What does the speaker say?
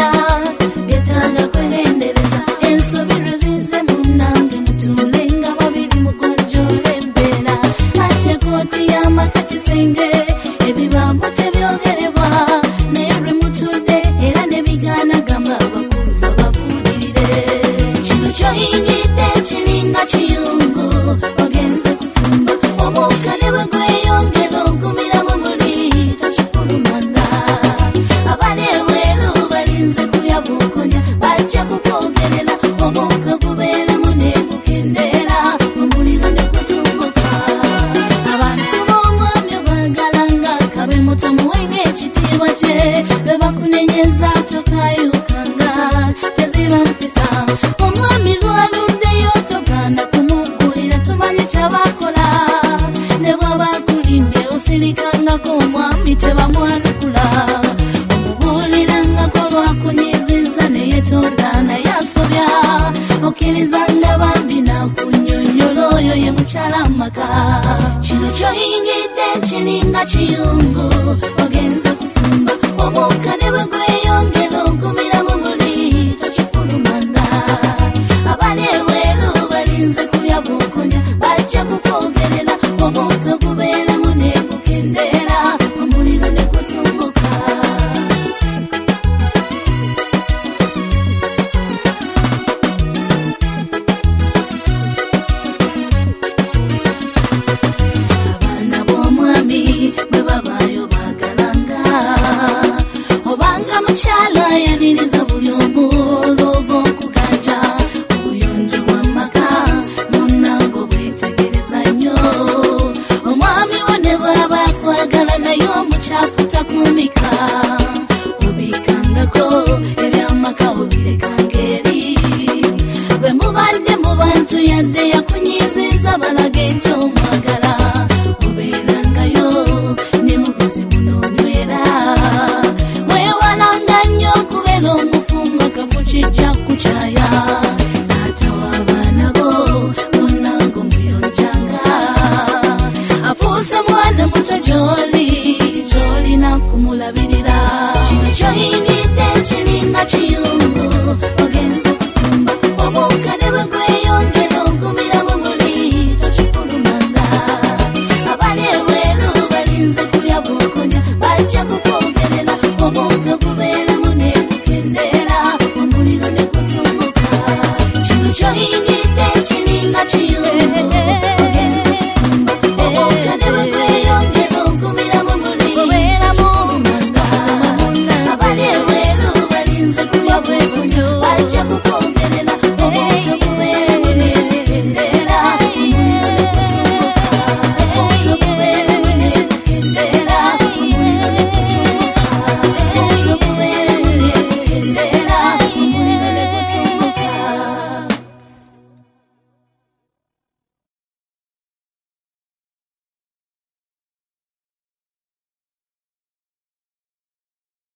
byetaaga kwegendereza ensobirwe zize munnange mutulenga babiri mugonjoola embeera ate kooti y'amaka kisenge ebibambo tebyogerebwa naye lwe mutudde era ne bigaana gamba abakulu bababuulirire kino kyoyingidde kiringa kiyungu ogenze kufumba omukka ne bwe gweyongera ogumiramu muli tokifulumanga abali ebweru balinze kulya bukonya bajja kukwogerera omukka gubeeramu ne gukendeera omuliro ne gutumbuka abantu b'omwami obagalanga kabe mutamuwe ng'ekitiibwa kye lwe bakunenyeza tokayukanga teziba mpisa omwami lwaluddeyo togaana kumuggulira tumanyi kyabakola ne bw'abakulimbye osirikangako omwami tebamwanukula omubuulirangako lwakunyiziza neyetonda naye asobya okkirizanga bambi nakunnyonnyola oyo ye mukyala maka kino kyoyingidde kiringa kiyungu ogenza kufumba omukka ne bwe gweyongera ogumiramu muli tokifulumanga abali ebweru balinze kulya bukonya bajja kukwogerera omukka gubeeramu ne gukendeera omuliro ne gutumbuka abaana b'omwami bwe babaayo baagalanga obanga mukyala yaniriza buli omu olwova okuganja obuyonjo bw'amaka munnango bwetegereza nnyo omwami wo ne bw'aba akwagala naye omukyafu takumika obikangako ebyamaka obirekanga eri bwe mubadde mu bantu yadde yakunyiziza balaga enti omwagala obeerangayo ne mu buzibu n'onywera weewalanga nnyo okubeera omufumba kafu kijja kukyaya taata w'abaana bo munnango muyonjanga afuuse mwana muto gy'oli